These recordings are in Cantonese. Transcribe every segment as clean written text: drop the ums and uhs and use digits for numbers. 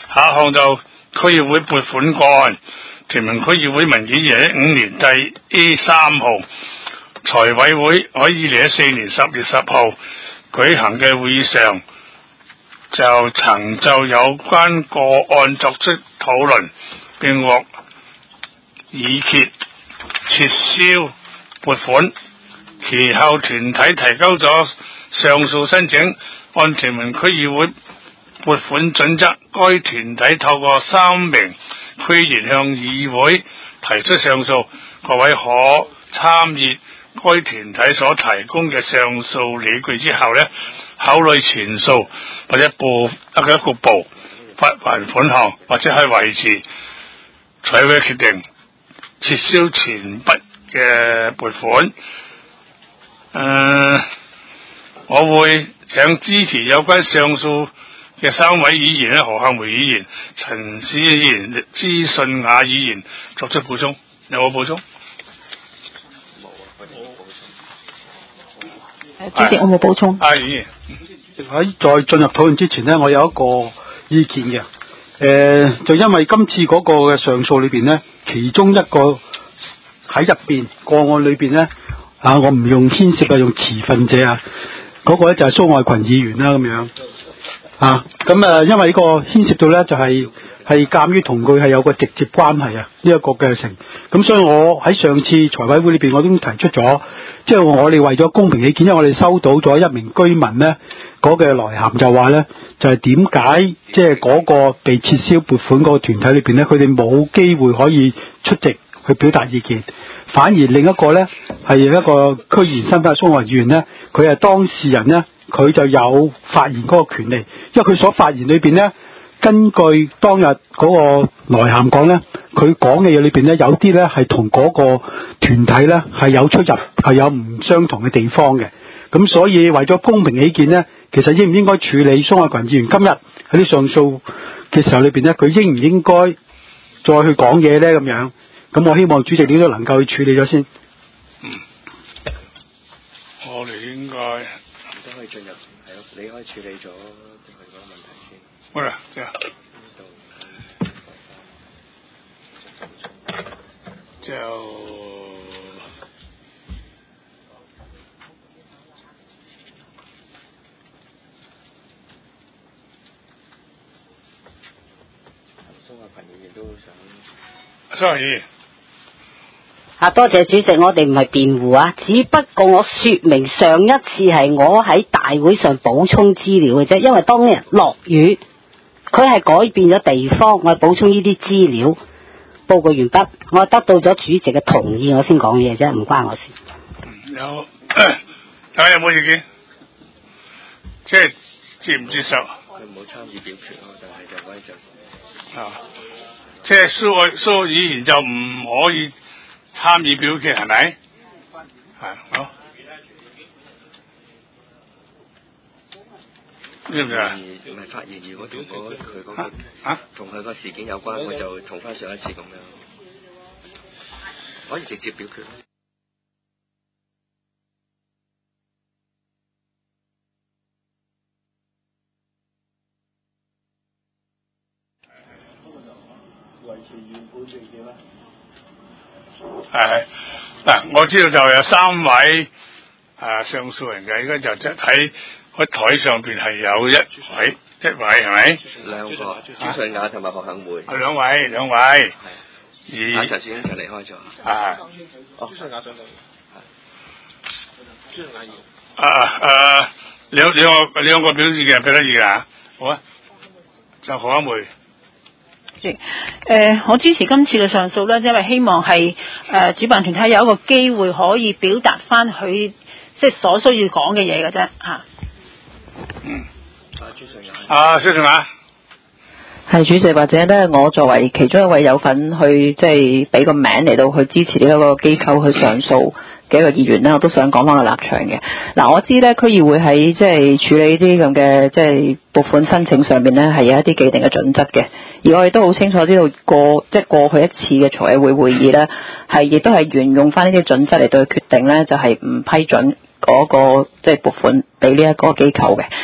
下項就區議會撥款個案，屯門區議會文件2015年第 A3 號，財委會喺2014年10月10號舉行嘅會議上，就曾就有關個案作出討論，並獲議決撤銷撥款。其後團體提交咗上訴申請，按屯門區議會撥款準則，該團體透過3名區議員向議會提出上訴，各位可參閱該團體所提供嘅上訴理據之後呢，考慮全數或者一個部發還款項，或者係維持財委會決定撤銷全筆嘅撥款。我會請支持有關上訴嘅3位議員何漢梅議員、陳思議員、朱順雅議員作出補充。有冇補充？ 主席，我冇補充。 議員喺再進入討論之前呢，我有一個意見嘅。就因為今次嗰個嘅上訴裏邊呢，其中一個喺入邊個案裏邊呢，我唔用牽涉啊，用持份者啊，嗰個咧就係蘇愛群議員啦咁樣。因為呢個牽涉到咧就係鑑於同佢係有個直接關係啊，呢一個嘅成，咁所以我喺上次財委會裏邊我都提出咗，即係我哋為咗公平起見，因為我哋收到咗一名居民咧嗰個來函就話咧，就係點解即係嗰個被撤銷撥款嗰個團體裏邊咧，佢哋冇機會可以出席去表達意見，反而另一個咧係一個區議員身份嘅蘇愛議員咧，佢係當事人咧，佢就有發言嗰個權利，因為佢所發言裏邊咧，根據當日嗰個來函講咧，佢講嘅嘢裏邊咧，有啲咧係同嗰個團體咧係有出入，係有唔相同嘅地方嘅。咁所以為咗公平起見咧，其實應唔應該處理蘇愛群議員今日喺啲上訴嘅時候裏邊咧，佢應唔應該再去講嘢咧咁樣？咁我希望主席你都能夠去處理咗先。 我哋應該都可以進入，係咯，你可以處理咗佢嗰個問題先。 好啦，就蘇愛群議員都想。 蘇議員。 多謝主席，我哋唔係辯護啊，只不過我說明上一次係我喺大會上補充資料嘅啫，因為當日落雨，佢係改變咗地方，我係補充呢啲資料。報告完畢，我得到咗主席嘅同意，我先講嘢啫，唔關我事。 有，大家有冇意見？即係接唔接受？ 佢冇參與表決咯，但係就可以就即係蘇議員就唔可以參與表決，係咪？係好。知唔知啊？ 唔係發言，如果同佢嗰個同佢個事件有關，我就同翻上一次咁樣，可以直接表決。 維持原本嘅嘢啦。 係嗱，我知道就有3位上訴人嘅，應該就喺台上邊係有一位係咪？ 兩個，朱順雅同埋何肯梅。 兩位。 而陳志英就離開咗。 朱順雅上到。朱順雅兩個表示嘅俾得意㗎，好啊，就何肯梅。 我支持今次嘅上訴咧，因為希望係主辦團體有一個機會可以表達翻佢即係所需要講嘅嘢嘅啫嚇。 朱順雅。 係主席，或者咧，我作為其中一位有份去即係俾個名嚟到去支持呢一個機構去上訴嘅一個議員咧，我都想講翻個立場嘅。嗱，我知咧區議會喺即係處理啲咁嘅即係撥款申請上面咧係有一啲既定嘅準則嘅，而我哋都好清楚知道過去一次嘅財委會會議咧係亦都係沿用翻呢啲準則嚟到去決定咧就係唔批准嗰個即係撥款俾呢一個機構嘅。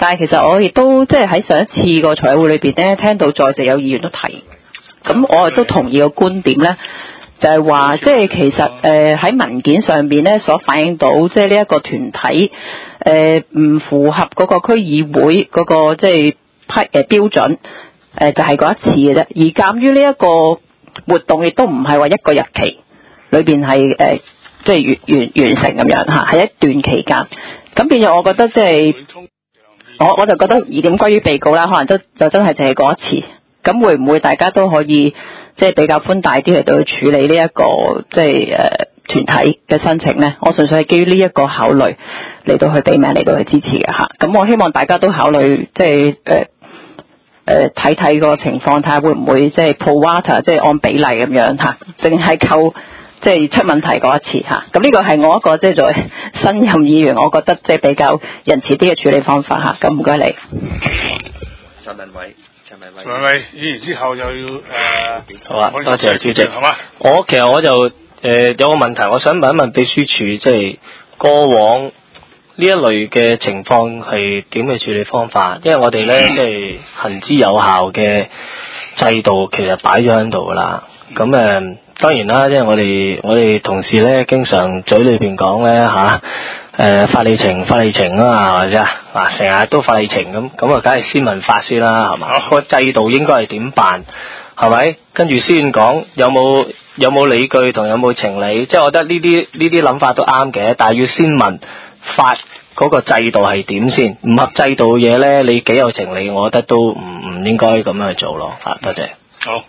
但係其實我亦都即係喺上一次個財委會裏邊咧，聽到在席有議員都提，咁我亦都同意個觀點咧，就係話即係其實喺文件上邊咧所反映到，即係呢一個團體唔符合嗰個區議會嗰個即係標準，就係嗰一次嘅啫。而鑑於呢一個活動亦都唔係話一個日期裏邊係即係完成咁樣嚇，係一段期間。咁變咗，我覺得即係我就覺得疑點歸於被告啦，可能就真係淨係嗰一次。咁會唔會大家都可以即係比較寬大啲嚟到去處理呢一個即係團體嘅申請呢？我純粹係基於呢一個考慮嚟到去俾名嚟到去支持嘅嚇。咁我希望大家都考慮即係睇睇個情況，睇下會唔會即係 pro rata 即係按比例咁樣嚇，淨係扣即係出問題嗰一次嚇。咁呢個係我一個即係作為新任議員，我覺得即係比較仁慈啲嘅處理方法嚇。咁唔該你。 陳文偉議員之後又要好啊，多謝主席。 好嘛？ 其實我就有個問題，我想問一問秘書處，即係過往呢一類嘅情況係點嘅處理方法？因為我哋咧即係行之有效嘅制度，其實擺咗喺度噶啦。咁當然啦，即係我哋同事咧經常嘴裏邊講咧法理情啊，或者成日都法理情咁梗係先問法先啦，係嘛？個制度應該係點辦，係咪？跟住先講有冇理據同有冇情理，即係我覺得呢啲諗法都啱嘅，但係要先問法嗰個制度係點先，唔合制度嘅嘢咧，你幾有情理，我覺得都唔應該咁樣去做咯。多謝。 好。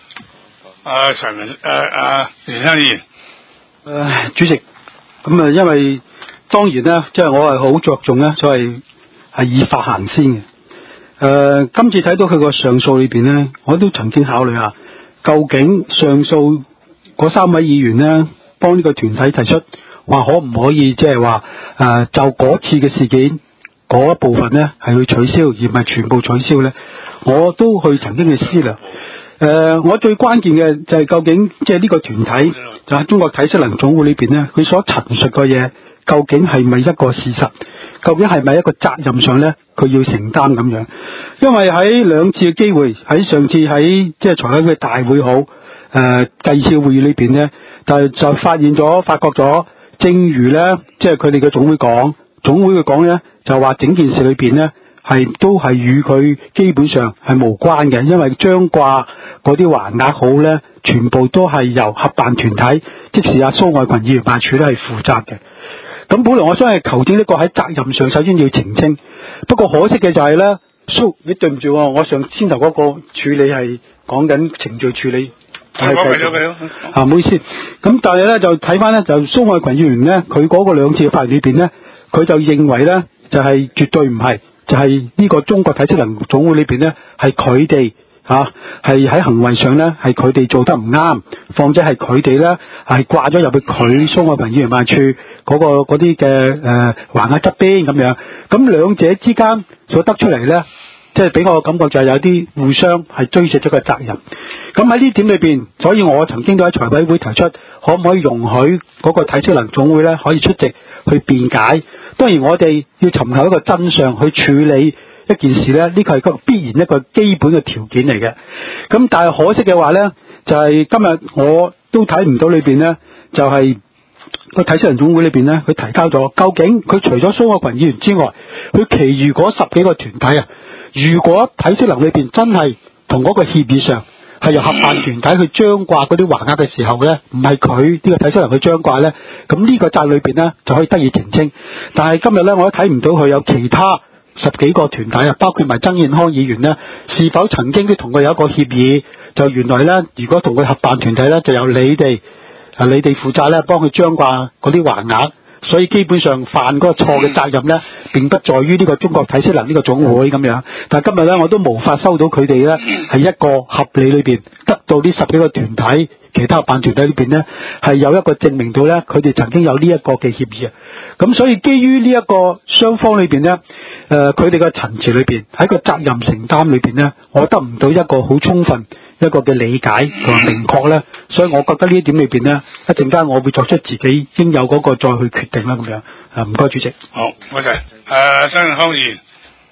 袁生議員， 主席，咁因為當然咧，即係我係好着重咧，所謂係以法行先嘅。今次睇到佢個上訴裏邊咧，我都曾經考慮下，究竟上訴嗰3位議員咧，幫呢個團體提出話可唔可以即係話就嗰次嘅事件嗰一部分咧係去取消，而唔係全部取消咧，我都曾經去思量。我最關鍵嘅就係究竟即係呢個團體就喺中國體適能總會裏邊咧，佢所陳述嘅嘢究竟係咪一個事實？究竟係咪一個責任上咧，佢要承擔咁樣？因為喺2次嘅機會，喺上次喺即係財委會大會好第2次會議裏邊咧，就發覺咗，正如咧即係佢哋嘅總會嘅講咧，就話整件事裏邊咧。都係與佢基本上係無關嘅，因為張掛嗰啲橫額號咧，全部都係由合辦團體，即是蘇愛群議員辦處咧係負責嘅。咁本來我想係求證呢個喺責任上首先要澄清，不過可惜嘅就係咧，你對唔住，我先頭嗰個處理係講緊程序處理，唔好意思。咁但係咧就睇翻咧，就蘇愛群議員咧，佢嗰個2次嘅發言裏邊咧，佢就認為咧就係絕對唔係。就係呢個中國體適能總會裏邊咧，係佢哋係喺行為上咧，係佢哋做得唔啱，況且係佢哋咧係掛咗入去佢蘇愛群議員辦處嗰啲嘅橫額側邊咁樣，咁兩者之間所得出嚟咧，即係俾我嘅感覺就係有啲互相係追卸咗個責任。咁喺呢點裏邊，所以我曾經都喺財委會提出，可唔可以容許嗰個體適能總會咧可以出席去辯解？當然我哋要尋求一個真相去處理一件事咧，呢個係一個必然一個基本嘅條件嚟嘅。咁但係可惜嘅話咧，就係今日我都睇唔到裏邊咧，就係個體適能總會裏邊咧，佢提交咗究竟佢除咗蘇愛群議員之外，佢其餘嗰10幾個團體啊，如果體適能裏邊真係同嗰個協議上係由合辦團體去張掛嗰啲橫額嘅時候咧，唔係佢呢個體適能去張掛咧，咁呢個責裏邊咧就可以得以澄清。但係今日咧，我都睇唔到佢有其他10幾個團體啊，包括埋曾健康議員咧，是否曾經都同佢有一個協議？就原來咧，如果同佢合辦團體咧，就由你哋負責咧，幫佢張掛嗰啲橫額。所以基本上犯嗰個錯嘅責任咧，並不在於呢個中國體適能呢個總會咁樣。但係今日咧，我都無法收到佢哋咧係一個合理裏邊得到呢10幾個團體其他辦團體裏邊咧係有一個證明到咧佢哋曾經有呢一個嘅協議啊。咁所以基於呢一個雙方裏邊咧，佢哋嘅陳詞裏邊喺個責任承擔裏邊咧，我得唔到一個好充分一個嘅理解同埋明確咧，所以我覺得呢一點裏邊咧，一陣間我會作出自己應有嗰個再去決定啦咁樣。唔該主席。 好，多謝。新健康議員。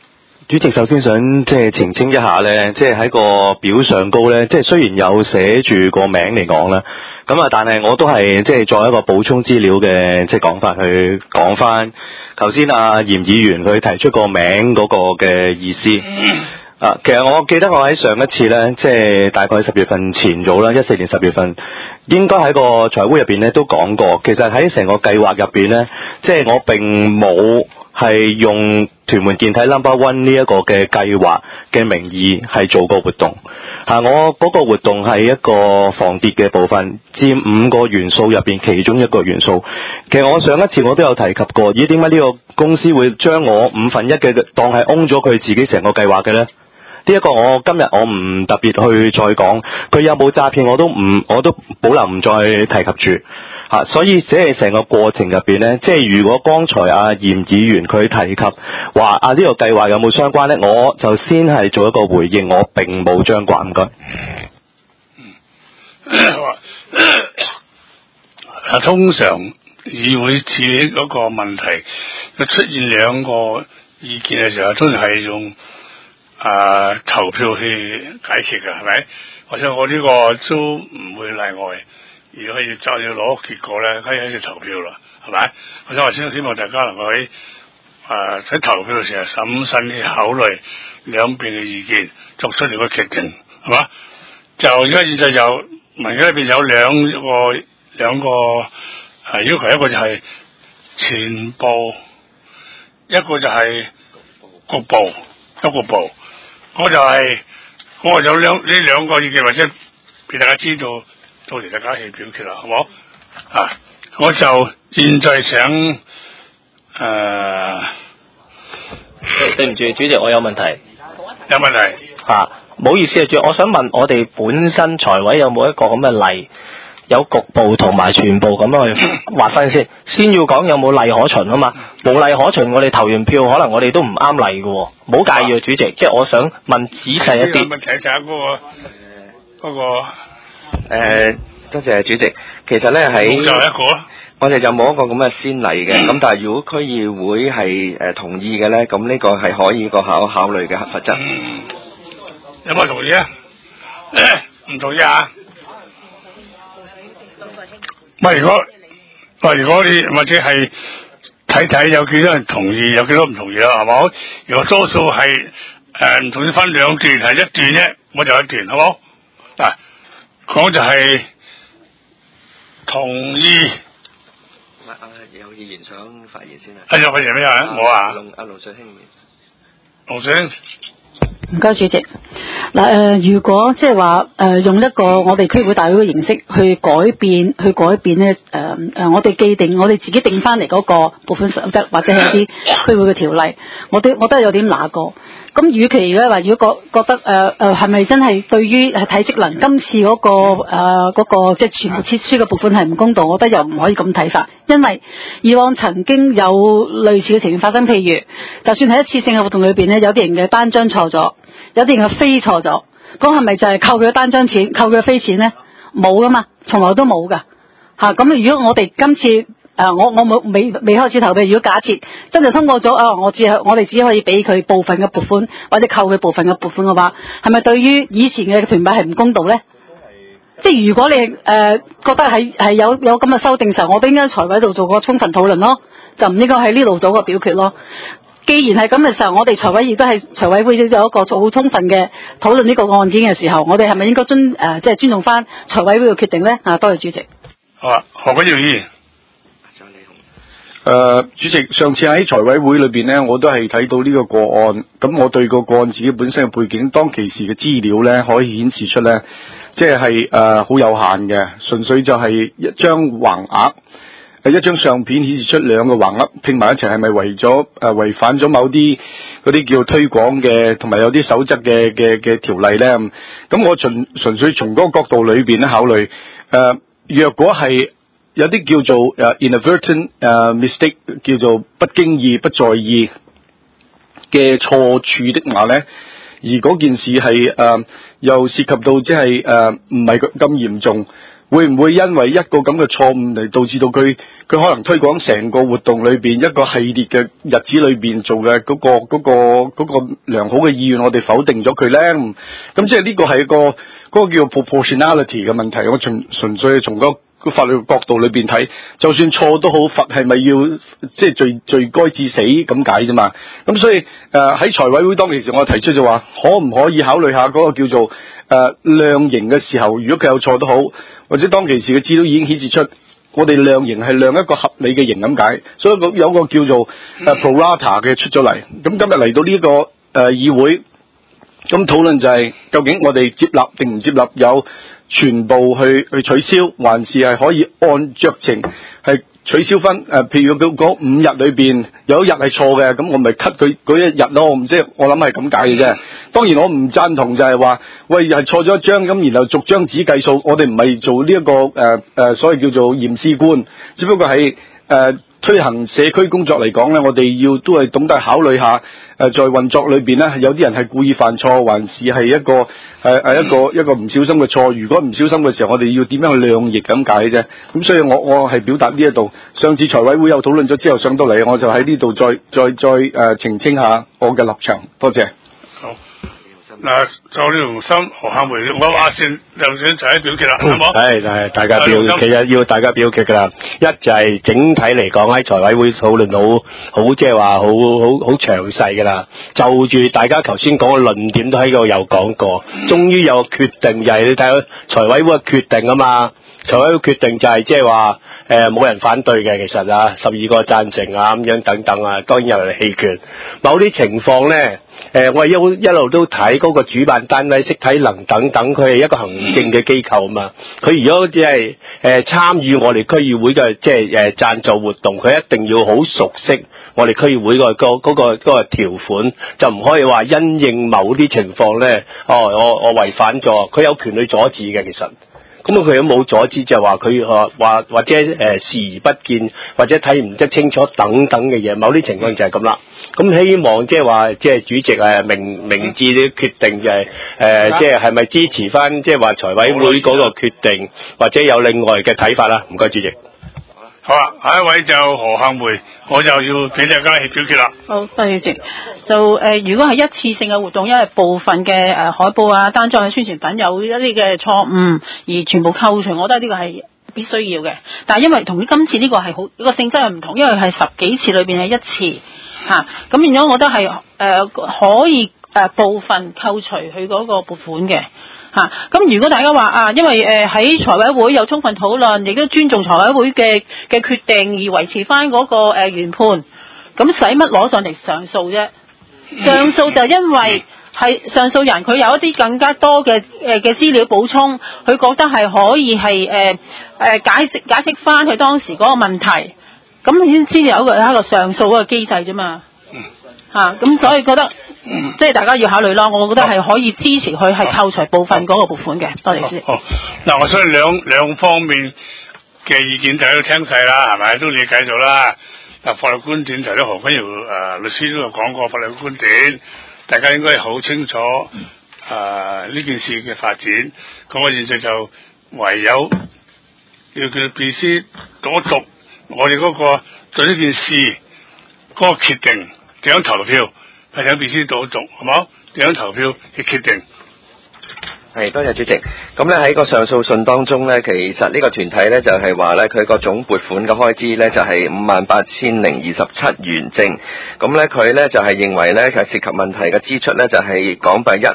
主席首先想即係澄清一下咧，即係喺個表上高咧，即係雖然有寫住個名嚟講啦，咁啊，但係我都係即係作一個補充資料嘅即係講法去講翻頭先阿嚴議員佢提出個名嗰個嘅意思。其實我記得我喺上一次咧，即係大概10月份前早啦，14年10月份，應該喺個財會入邊咧都講過，其實喺成個計劃入邊咧，即係我並冇係用屯門健體 No.1 呢一個嘅計劃嘅名義係做過活動。我嗰個活動係一個防跌嘅部分，佔5個元素入邊其中一個元素。其實我上一次我都有提及過，咦，點解呢個公司會將我1/5嘅當係 own 咗佢自己成個計劃嘅呢？呢一個我今日我唔特別去再講，佢有冇詐騙我都保留唔再提及住。所以即係成個過程入邊呢，即係如果剛才阿嚴議員佢提及話呢個計劃有冇相關呢，我就先係做一個回應，我並冇相關。唔該。 通常議會處理嗰個問題，佢出現2個意見嘅時候，都係用投票去解釋嘅，係咪？或者我呢個都唔會例外。如果要攞結果咧，可以喺度投票啦，係咪？或者我希望大家能夠喺投票嘅時候審慎去考慮兩邊嘅意見，作出你個決定，係嘛？就而家現在有民間裏邊有兩個要求，一個就係全部，一個就係局部，一個部。我有呢兩個意見，或者俾大家知道，到時大家去表決啦，好冇？我就現在想對唔住，主席，我有問題。 有問題？ 唔好意思啊，主席，我想問我哋本身財委有冇一個咁嘅例，有局部同埋全部咁樣去劃分先？先要講有冇例可循啊嘛？冇例可循，我哋投完票，可能我哋都唔啱例嘅喎。唔好介意啊，主席，即係我想問仔細一啲。 問題就係嗰個多謝主席。其實咧喺我哋就冇一個咁嘅先例嘅。咁但係如果區議會係同意嘅咧，咁呢個係可以個考慮嘅罰則。 有冇同意啊？唔同意啊？如果你或者係睇有幾多人同意，有幾多唔同意啦，係冇？如果多數係唔同意分2段，係1段啫，我就1段，好冇？講就係同意。 有議員想發言先啊？ 有發言咩啊？我啊？ 盧水興。 盧水興。 唔該，主席。如果即係話用一個我哋區會大會嘅形式去改變咧，我哋自己定翻嚟嗰個撥款守則，或者係一啲區會嘅條例，我都有點拿過。咁與其咧話，如果覺得係咪真係對於體適能今次嗰個即係全部撤銷嘅撥款係唔公道，我覺得又唔可以咁睇法，因為以往曾經有類似嘅情況發生，譬如就算喺一次性嘅活動裏邊咧，有啲人嘅單張錯咗，有啲人嘅飛錯咗，咁係咪就係扣佢嘅單張錢、扣佢嘅飛錢咧？冇噶嘛，從來都冇噶嚇。咁如果我哋今次我未開始投票，如果假設真係通過咗我哋只可以俾佢部分嘅撥款，或者扣佢部分嘅撥款嘅話，係咪對於以前嘅團體係唔公道咧？即係如果你覺得係有咁嘅修訂時候，我哋應該喺財委度做個充分討論咯，就唔應該喺呢度做個表決咯。既然係咁嘅時候，我哋財委亦都係財委會有一個好充分嘅討論呢個案件嘅時候，我哋係咪應該尊重翻財委會嘅決定咧？多謝主席。 好啊，何君堯議員。 主席，上次喺財委會裏邊呢，我都係睇到呢個個案，咁我對個案自己本身嘅背景，當其時嘅資料呢，可以顯示出呢，即係好有限嘅，純粹就係一張橫額，一張相片顯示出2個橫額拼埋一齊，係咪為咗違反咗某啲嗰啲叫推廣嘅，同埋有啲守則嘅條例呢？咁我純粹從嗰個角度裏邊咧考慮，若果係有啲叫做inadvertent mistake， 叫做不經意、不在意嘅錯處的話咧，而嗰件事係又涉及到即係唔係咁嚴重， 會唔會因為一個咁嘅錯誤嚟導致到佢可能推廣成個活動裏邊一個系列嘅日子裏邊做嘅嗰個良好嘅意願，我哋否定咗佢咧？咁即係呢個係嗰個叫 proportionality 嘅問題。我純粹係從個法律角度裏邊睇，就算錯都好，罰係咪要即係罪該致死咁解啫嘛？咁所以喺財委會當其時，我提出就話，可唔可以考慮下嗰個叫做量刑嘅時候，如果佢有錯都好，或者當其時嘅資料已經顯示出，我哋量刑係量一個合理嘅刑咁解，所以有個叫做pro rata 嘅出咗嚟。咁今日嚟到呢個議會，咁討論就係究竟我哋接納定唔接納有全部去取消，還是係可以按酌情係取消分？譬如嗰5日裏邊有一日係錯嘅，咁我咪 cut 佢嗰一日咯。我諗係咁解嘅啫。當然我唔贊同就係話，喂係錯咗一張咁，然後逐張紙計數。我哋唔係做呢一個所謂叫做驗屍官，只不過係推行社區工作嚟講咧，我哋都係懂得考慮下在運作裏邊咧，有啲人係故意犯錯，還是係一個唔小心嘅錯。如果唔小心嘅時候，我哋要點樣去量刑咁解啫。咁所以我係表達呢一度。上次財委會有討論咗之後上到嚟，我就喺呢度再澄清下我嘅立場。多謝。 好。嗱，就呢條心何孝梅，我話先就想就喺表決啦，好冇？ 係大家其實要大家表決噶啦。一就係整體嚟講喺財委會討論好即係話好詳細噶啦。就住大家頭先講嘅論點都喺度有講過，終於有決定就係你睇到財委會嘅決定啊嘛。財委會決定就係即係話冇人反對嘅，其實啊12個贊成啊咁樣等等啊，當然有人棄權。某啲情況咧。我一路都睇嗰個主辦單位識體能等等，佢係一個行政嘅機構啊嘛。佢如果只係參與我哋區議會嘅即係贊助活動，佢一定要好熟悉我哋區議會嗰個條款，就唔可以話因應某啲情況咧，我違反咗，佢有權去阻止嘅其實。咁佢都冇阻止，就話佢話或者視而不見，或者睇唔得清楚等等嘅嘢，某啲情況就係咁啦。咁希望即係話，即係主席明智啲決定就係即係係咪支持翻即係話財委會嗰個決定，或者有另外嘅睇法啦？唔該，主席。 好啊，下一位就何孝梅，我就要俾大家去表決啦。 好，多謝主席。就如果係一次性嘅活動，因為部分嘅海報啊、單張嘅宣傳品有一啲嘅錯誤，而全部扣除，我覺得呢個係必須要嘅。但係因為同今次呢個係好個性質係唔同，因為係10幾次裏邊係一次嚇，咁變咗我覺得係可以部分扣除佢嗰個撥款嘅。咁如果大家話因為喺財委會有充分討論，亦都尊重財委會嘅決定而維持翻嗰個原判，咁使乜攞上嚟上訴啫？上訴就因為係上訴人佢有一啲更加多嘅資料補充，佢覺得係可以係解釋翻佢當時嗰個問題，咁先有一個上訴嗰個機制啫嘛。咁所以覺得即係大家要考慮咯。我覺得係可以支持佢係扣除部分嗰個撥款嘅。多謝主席。 嗱，我相信兩方面嘅意見大家都聽晒啦，係咪都理解咗啦？嗱，法律觀點就啲何君堯律師都有講過法律觀點，大家應該好清楚呢件事嘅發展。咁我現在就唯有要叫秘書讀我哋嗰個對呢件事嗰個決定點樣投票，係請秘書讀，好冇？點樣投票嘅決定？ 係，多謝主席。咁咧喺個上訴信當中咧，其實呢個團體咧就係話咧，佢個總撥款嘅開支咧就係58,027元正。咁咧佢咧就係認為咧，其實涉及問題嘅支出咧就係港幣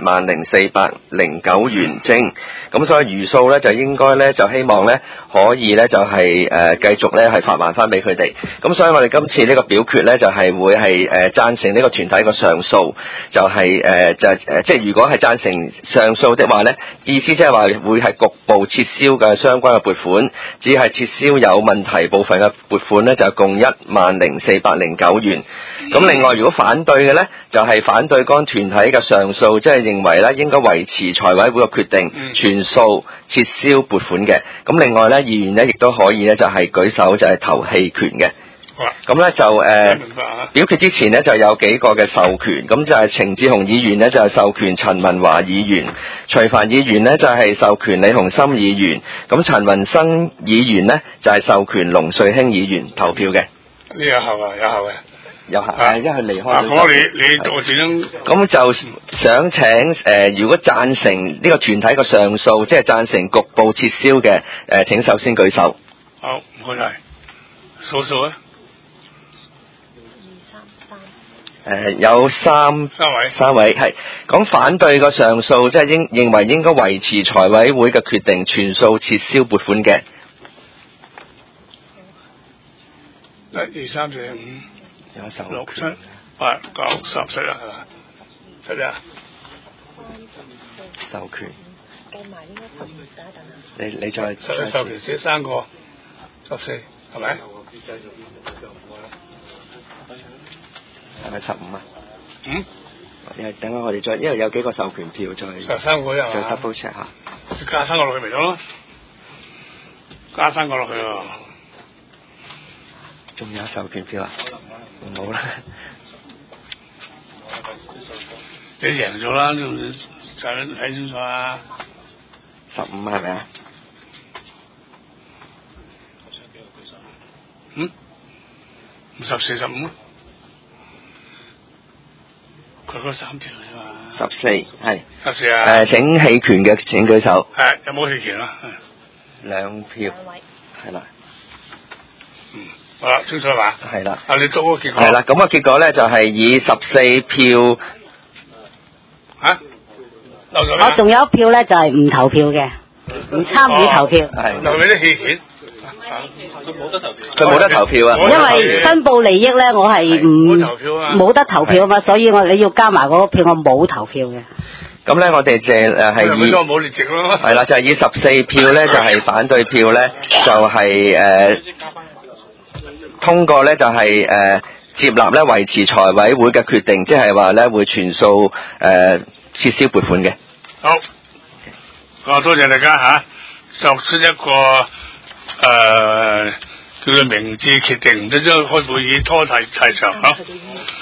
10,409元正。咁所以餘數咧就應該咧就希望咧可以咧就係繼續咧係發還翻俾佢哋。咁所以我哋今次呢個表決咧就係會係贊成呢個團體嘅上訴，就係即係如果係贊成上訴的話咧，意思即係話會係局部撤銷嘅相關嘅撥款，只係撤銷有問題部分嘅撥款咧就共10,409元。咁另外如果反對嘅咧就係反對該團體嘅上訴，即係認為咧應該維持財委會嘅決定，全數撤銷撥款嘅。咁另外咧議員咧亦都可以咧就係舉手就係投棄權嘅。 咁咧就明白啊。 表決之前呢，就有幾個嘅授權，咁就係程志雄議員呢，就係授權陳文華議員，徐帆議員呢，就係授權李鴻森議員，咁陳文生議員呢，就係授權龍瑞興議員投票嘅。 呢有效啊，有效嘅。 有效，因為佢離開咗。 我你我點樣？ 咁就想請如果贊成呢個團體嘅上訴，即係贊成局部撤銷嘅，請首先舉手。 好，唔該晒。數啊。 有三位係講反對個上訴，即係認為應該維持財委會嘅決定，全數撤銷撥款嘅。 1、2、3、4、5。6、7、8、9、10、11係嘛？7啊。 授權。計埋呢個10，你再授權寫3個，14係咪？ 係咪15啊？ 嗯。 等下我哋再，因為有幾個授權票再。 13個啫係嘛？ 再 double check 下。 加3個落去咪得咯？加3個落去喎。 仲有授權票啊？唔好啦。 你贏咗啦，就睇清楚啦。 15係咪啊？ 嗯？14、15。佢嗰3票啫嘛。 14係。 14啊。 請棄權嘅請舉手。 係有冇棄權啊 ？2票。係啦。 好啦，清楚啦。 係啦。 啊，你做個結果。 係啦，咁個結果咧就係以14票。 嚇？漏咗我仲有一票咧，就係唔投票嘅，唔參與投票。 係。 留俾啲棄權。 佢冇得投票啊！ 因為申報利益咧，我係冇得投票啊嘛，所以你要加埋嗰個票，我冇投票嘅。 咁咧，我哋係以冇列席咯。 係啦，就係以14票咧，就係反對票咧，就係通過咧，就係接納咧維持財委會嘅決定，即係話咧會全數撤銷撥款嘅。 好，多謝大家嚇，作出一個叫做明智決定，唔使將開會議拖太長嚇。